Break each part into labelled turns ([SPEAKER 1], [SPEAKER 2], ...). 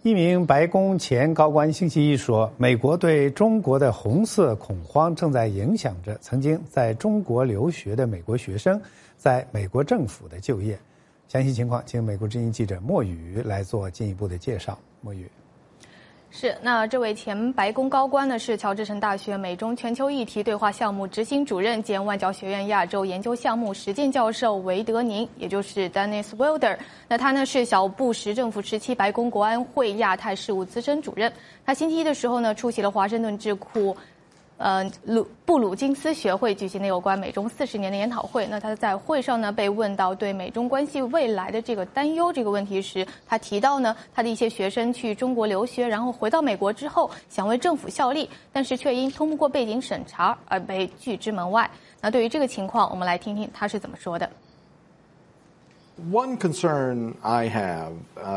[SPEAKER 1] 一名白宫前高官星期一说，美国对中国的红色恐慌正在影响着曾经在中国留学的美国学生在美国政府的就业。详细情况，请美国之音记者莫宇来做进一步的介绍。莫宇。
[SPEAKER 2] 是，那这位前白宫高官呢是乔治城大学美中全球议题对话项目执行主任兼外交学院亚洲研究项目实践教授韦德宁，也就是 Dennis Wilder。那他呢是小布什政府时期白宫国安会亚太事务资深主任。他星期一的时候呢出席了华盛顿智库布鲁金斯学会举行的有关美中40年的研讨会。那他在会上呢被问到对美中关系未来的这个担忧这个问题时，他提到呢他的一些学生去中国留学，然后回到美国之后想为政府效力，但是却因通不过背景审查而被拒之门外。那对于这个情况，我们来听听他是怎么说的。
[SPEAKER 3] One concern I have,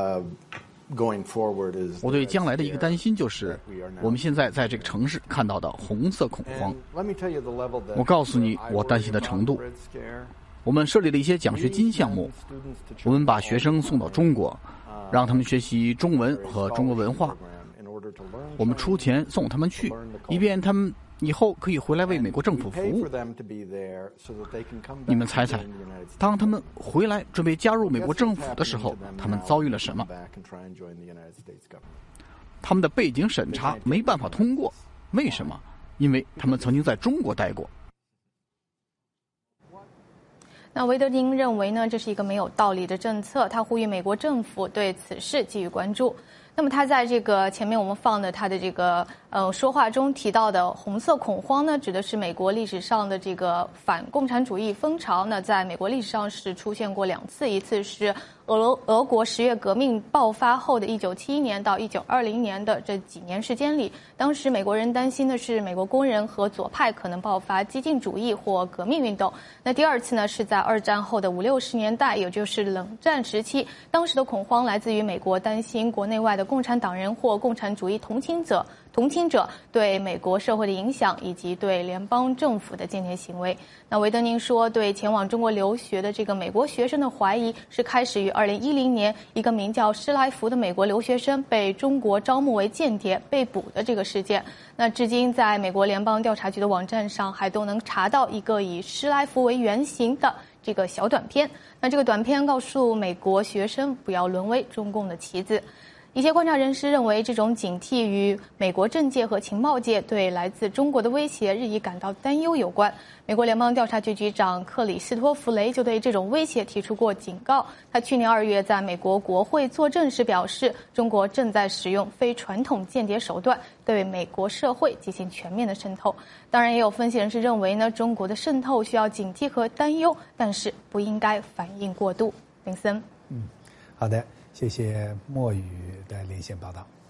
[SPEAKER 4] 我对将来的一个担心就是，我们现在在这个城市看到的红色恐慌。我告诉你，我担心的程度。我们设立了一些奖学金项目，我们把学生送到中国，让他们学习中文和中国文化。我们出钱送他们去，以便他们以后可以回来为美国政府服务。你们猜猜，当他们回来准备加入美国政府的时候，他们遭遇了什么？他们的背景审查没办法通过，为什么？因为他们曾经在中国待过。
[SPEAKER 2] 那韦德宁认为呢，这是一个没有道理的政策，他呼吁美国政府对此事给予关注。那么他在这个前面我们放的他的这个说话中提到的红色恐慌呢，指的是美国历史上的这个反共产主义风潮呢，在美国历史上是出现过2次，一次是俄国10月革命爆发后的1971年到1920年的这几年时间里，当时美国人担心的是美国工人和左派可能爆发激进主义或革命运动。那第二次呢，是在2战后的50、60年代，也就是冷战时期，当时的恐慌来自于美国担心国内外的共产党人或共产主义同情者对美国社会的影响，以及对联邦政府的间谍行为。那韦德宁说，对前往中国留学的这个美国学生的怀疑是开始于2010年一个名叫施莱弗的美国留学生被中国招募为间谍被捕的这个事件。那至今在美国联邦调查局的网站上还都能查到一个以施莱弗为原型的这个小短片。那这个短片告诉美国学生不要沦为中共的棋子。一些观察人士认为，这种警惕与美国政界和情报界对来自中国的威胁日益感到担忧有关。美国联邦调查局局长克里斯托弗雷就对这种威胁提出过警告。他去年2月在美国国会作证时表示，中国正在使用非传统间谍手段对美国社会进行全面的渗透。当然，也有分析人士认为呢，中国的渗透需要警惕和担忧，但是不应该反应过度。林森，
[SPEAKER 1] 好的。谢谢莫宇的连线报道。